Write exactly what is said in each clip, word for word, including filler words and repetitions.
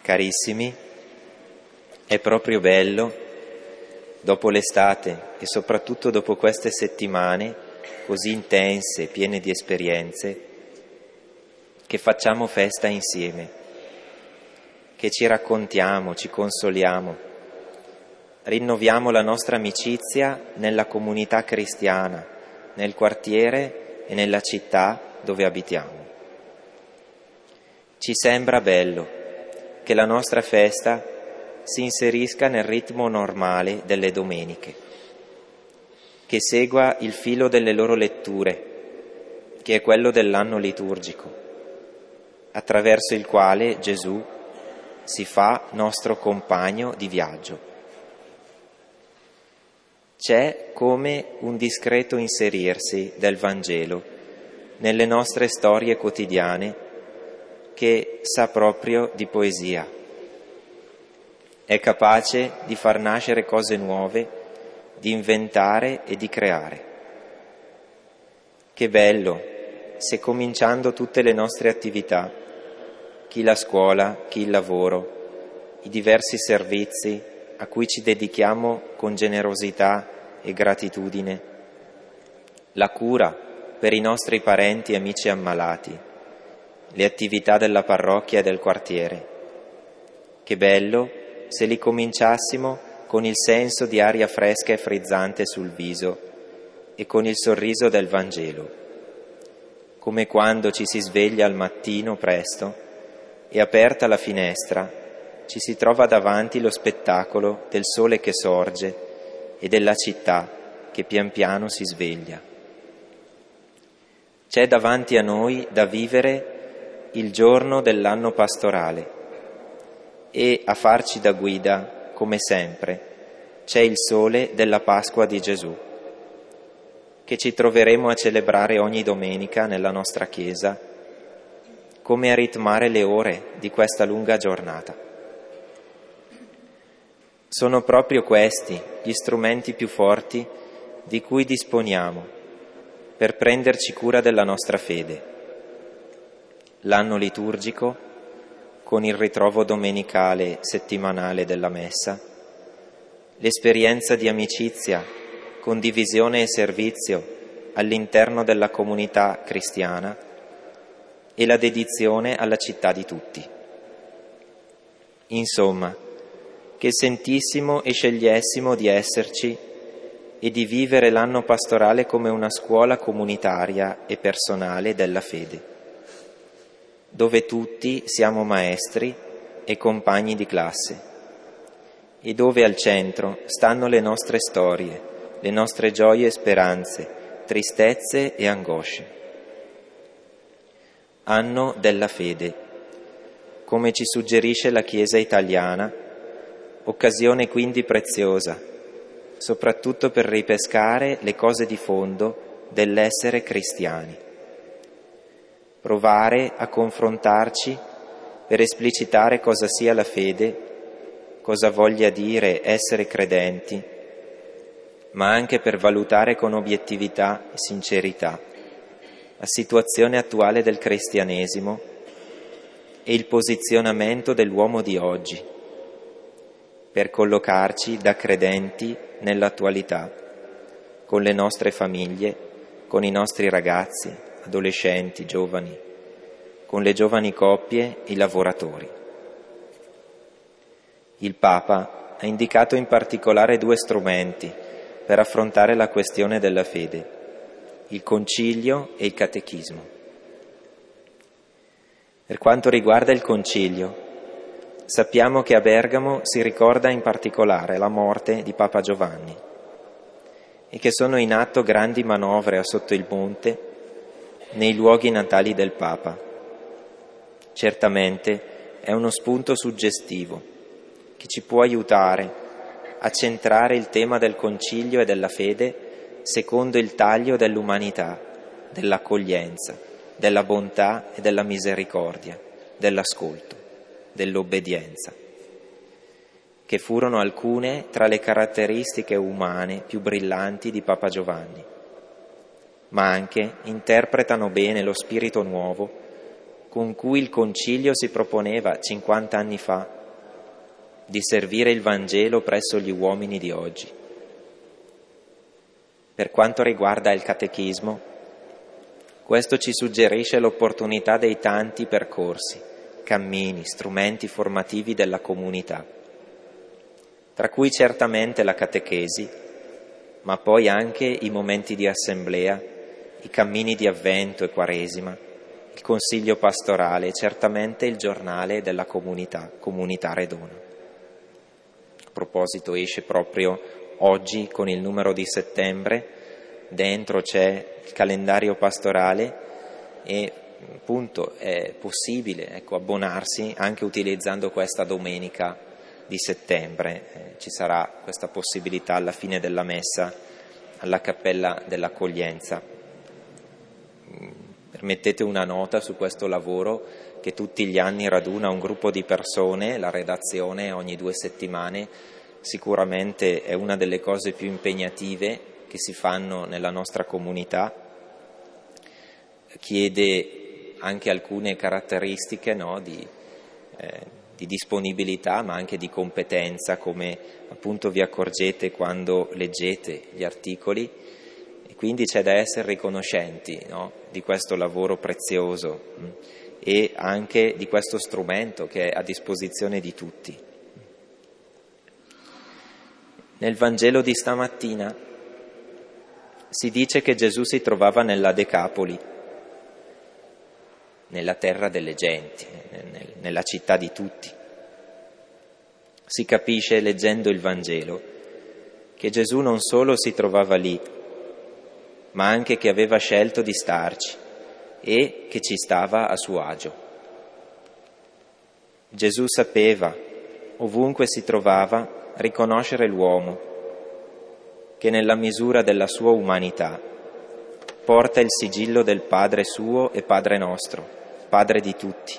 Carissimi, è proprio bello, dopo l'estate e soprattutto dopo queste settimane così intense, piene di esperienze, che facciamo festa insieme, che ci raccontiamo, ci consoliamo, rinnoviamo la nostra amicizia nella comunità cristiana, nel quartiere e nella città dove abitiamo. Ci sembra bello che la nostra festa si inserisca nel ritmo normale delle domeniche, che segua il filo delle loro letture, che è quello dell'anno liturgico, attraverso il quale Gesù si fa nostro compagno di viaggio. C'è come un discreto inserirsi del Vangelo nelle nostre storie quotidiane che sa proprio di poesia. È capace di far nascere cose nuove, di inventare e di creare. Che bello se, cominciando tutte le nostre attività, chi la scuola, chi il lavoro, i diversi servizi a cui ci dedichiamo con generosità e gratitudine, la cura per i nostri parenti e amici ammalati, le attività della parrocchia e del quartiere. Che bello se li cominciassimo con il senso di aria fresca e frizzante sul viso e con il sorriso del Vangelo, come quando ci si sveglia al mattino presto e, aperta la finestra, ci si trova davanti lo spettacolo del sole che sorge e della città che pian piano si sveglia. C'è davanti a noi da vivere il giorno dell'anno pastorale e a farci da guida, come sempre, c'è il sole della Pasqua di Gesù, che ci troveremo a celebrare ogni domenica nella nostra chiesa, come a ritmare le ore di questa lunga giornata. Sono proprio questi gli strumenti più forti di cui disponiamo per prenderci cura della nostra fede. L'anno liturgico, con il ritrovo domenicale settimanale della Messa, l'esperienza di amicizia, condivisione e servizio all'interno della comunità cristiana e la dedizione alla città di tutti. Insomma, che sentissimo e scegliessimo di esserci e di vivere l'anno pastorale come una scuola comunitaria e personale della fede, dove tutti siamo maestri e compagni di classe e dove al centro stanno le nostre storie, le nostre gioie e speranze, tristezze e angosce. Anno della fede, come ci suggerisce la Chiesa italiana, occasione quindi preziosa, soprattutto per ripescare le cose di fondo dell'essere cristiani. Provare a confrontarci per esplicitare cosa sia la fede, cosa voglia dire essere credenti, ma anche per valutare con obiettività e sincerità la situazione attuale del cristianesimo e il posizionamento dell'uomo di oggi, per collocarci da credenti nell'attualità, con le nostre famiglie, con i nostri ragazzi, adolescenti, giovani, con le giovani coppie e i lavoratori. Il Papa ha indicato in particolare due strumenti per affrontare la questione della fede: il Concilio e il Catechismo. Per quanto riguarda il Concilio, sappiamo che a Bergamo si ricorda in particolare la morte di Papa Giovanni e che sono in atto grandi manovre a sotto il monte nei luoghi natali del Papa. Certamente è uno spunto suggestivo che ci può aiutare a centrare il tema del Concilio e della fede secondo il taglio dell'umanità, dell'accoglienza, della bontà e della misericordia, dell'ascolto, dell'obbedienza, che furono alcune tra le caratteristiche umane più brillanti di Papa Giovanni, ma anche interpretano bene lo spirito nuovo con cui il Concilio si proponeva cinquanta anni fa di servire il Vangelo presso gli uomini di oggi. Per quanto riguarda il catechismo, questo ci suggerisce l'opportunità dei tanti percorsi, cammini, strumenti formativi della comunità, tra cui certamente la catechesi, ma poi anche i momenti di assemblea, i cammini di avvento e quaresima, il consiglio pastorale e certamente il giornale della comunità, Comunità Redona. A proposito, esce proprio oggi con il numero di settembre, dentro c'è il calendario pastorale e appunto è possibile ecco, abbonarsi anche utilizzando questa domenica di settembre. Eh, ci sarà questa possibilità alla fine della messa alla Cappella dell'Accoglienza. Permettete una nota su questo lavoro che tutti gli anni raduna un gruppo di persone, la redazione ogni due settimane, sicuramente è una delle cose più impegnative che si fanno nella nostra comunità, chiede anche alcune caratteristiche no, di, eh, di disponibilità ma anche di competenza, come appunto vi accorgete quando leggete gli articoli, e quindi c'è da essere riconoscenti no, di questo lavoro prezioso mh, e anche di questo strumento che è a disposizione di tutti. Nel Vangelo di stamattina si dice che Gesù si trovava nella Decapoli, nella terra delle genti, nella città di tutti. Si capisce, leggendo il Vangelo, che Gesù non solo si trovava lì, ma anche che aveva scelto di starci e che ci stava a suo agio. Gesù sapeva, ovunque si trovava, riconoscere l'uomo, che nella misura della sua umanità porta il sigillo del Padre suo e Padre nostro, Padre di tutti.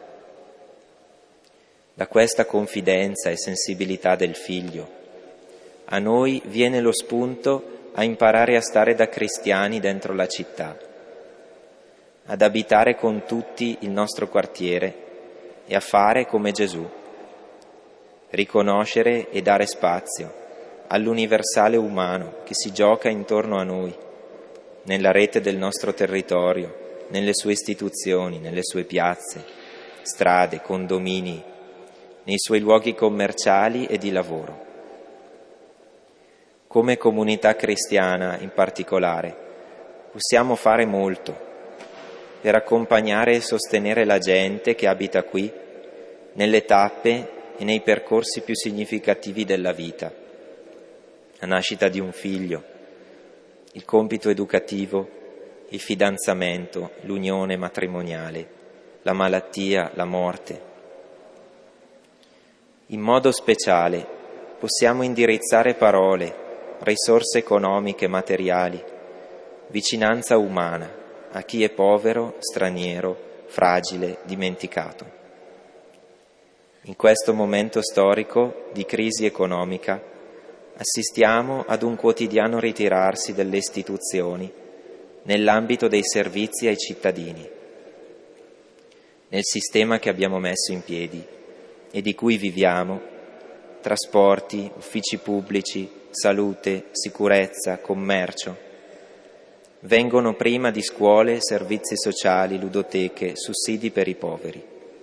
Da questa confidenza e sensibilità del Figlio, a noi viene lo spunto a imparare a stare da cristiani dentro la città, ad abitare con tutti il nostro quartiere e a fare come Gesù, riconoscere e dare spazio all'universale umano che si gioca intorno a noi, nella rete del nostro territorio, nelle sue istituzioni, nelle sue piazze, strade, condomini, nei suoi luoghi commerciali e di lavoro. Come comunità cristiana in particolare possiamo fare molto per accompagnare e sostenere la gente che abita qui nelle tappe e nei percorsi più significativi della vita: la nascita di un figlio, il compito educativo, il fidanzamento, l'unione matrimoniale, la malattia, la morte. In modo speciale possiamo indirizzare parole, risorse economiche, materiali, vicinanza umana a chi è povero, straniero, fragile, dimenticato. In questo momento storico di crisi economica assistiamo ad un quotidiano ritirarsi delle istituzioni nell'ambito dei servizi ai cittadini, nel sistema che abbiamo messo in piedi e di cui viviamo: trasporti, uffici pubblici, salute, sicurezza, commercio. Vengono prima di scuole, servizi sociali, ludoteche, sussidi per i poveri.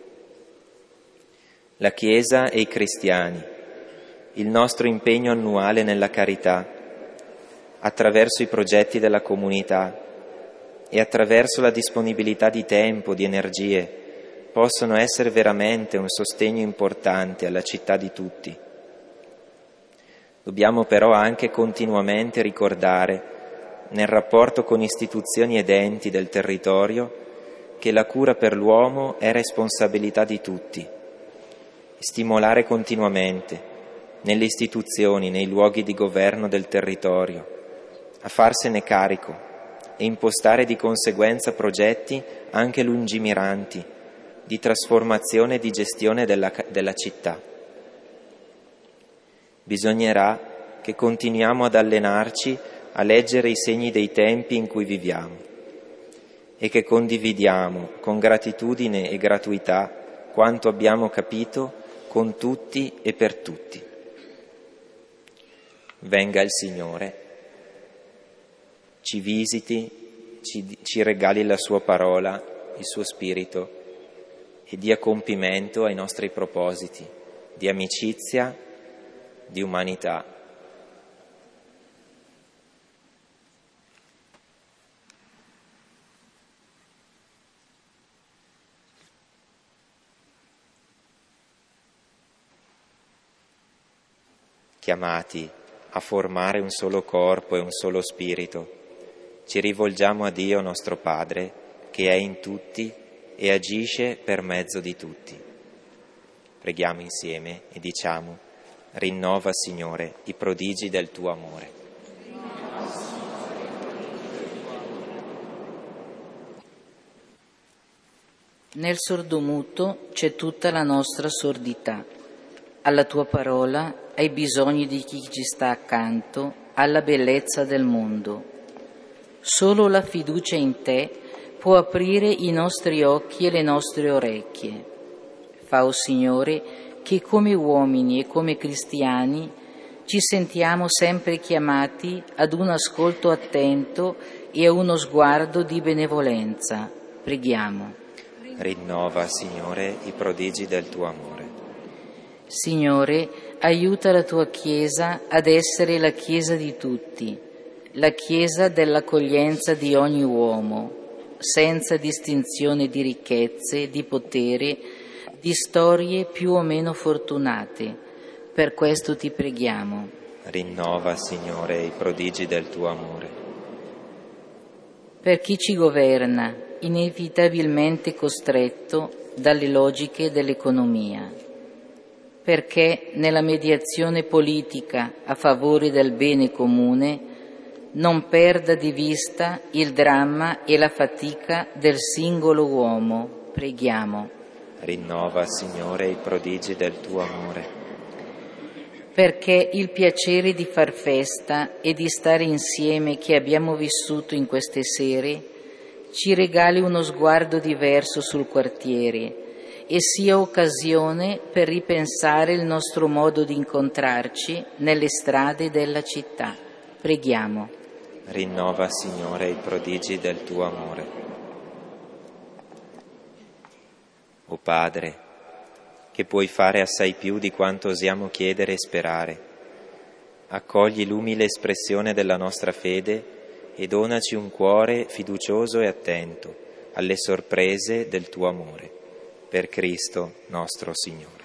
La Chiesa e i cristiani, il nostro impegno annuale nella carità, attraverso i progetti della comunità e attraverso la disponibilità di tempo, di energie, possono essere veramente un sostegno importante alla città di tutti. Dobbiamo però anche continuamente ricordare, nel rapporto con istituzioni ed enti del territorio, che la cura per l'uomo è responsabilità di tutti, e stimolare continuamente, nelle istituzioni, nei luoghi di governo del territorio, a farsene carico e impostare di conseguenza progetti anche lungimiranti di trasformazione e di gestione della, della città. Bisognerà che continuiamo ad allenarci a leggere i segni dei tempi in cui viviamo e che condividiamo con gratitudine e gratuità quanto abbiamo capito con tutti e per tutti. Venga il Signore, ci visiti, ci, ci regali la sua parola, il suo spirito e dia compimento ai nostri propositi di amicizia, di umanità. Chiamati a formare un solo corpo e un solo spirito, ci rivolgiamo a Dio nostro Padre, che è in tutti e agisce per mezzo di tutti. Preghiamo insieme e diciamo: rinnova, Signore, i prodigi del tuo amore. Nel sordomuto c'è tutta la nostra sordità. Alla tua parola, ai bisogni di chi ci sta accanto, alla bellezza del mondo. Solo la fiducia in te può aprire i nostri occhi e le nostre orecchie. Fa, o Signore, che come uomini e come cristiani ci sentiamo sempre chiamati ad un ascolto attento e a uno sguardo di benevolenza. Preghiamo. Rinnova, Signore, i prodigi del tuo amore. Signore, aiuta la tua Chiesa ad essere la Chiesa di tutti, la Chiesa dell'accoglienza di ogni uomo, senza distinzione di ricchezze, di potere, di storie più o meno fortunate. Per questo ti preghiamo. Rinnova, Signore, i prodigi del tuo amore. Per chi ci governa, inevitabilmente costretto dalle logiche dell'economia, perché nella mediazione politica a favore del bene comune non perda di vista il dramma e la fatica del singolo uomo. Preghiamo. Rinnova, Signore, i prodigi del tuo amore. Perché il piacere di far festa e di stare insieme che abbiamo vissuto in queste sere ci regali uno sguardo diverso sul quartiere e sia occasione per ripensare il nostro modo di incontrarci nelle strade della città. Preghiamo. Rinnova, Signore, i prodigi del tuo amore. O Padre, che puoi fare assai più di quanto osiamo chiedere e sperare, accogli l'umile espressione della nostra fede e donaci un cuore fiducioso e attento alle sorprese del tuo amore. Per Cristo nostro Signore.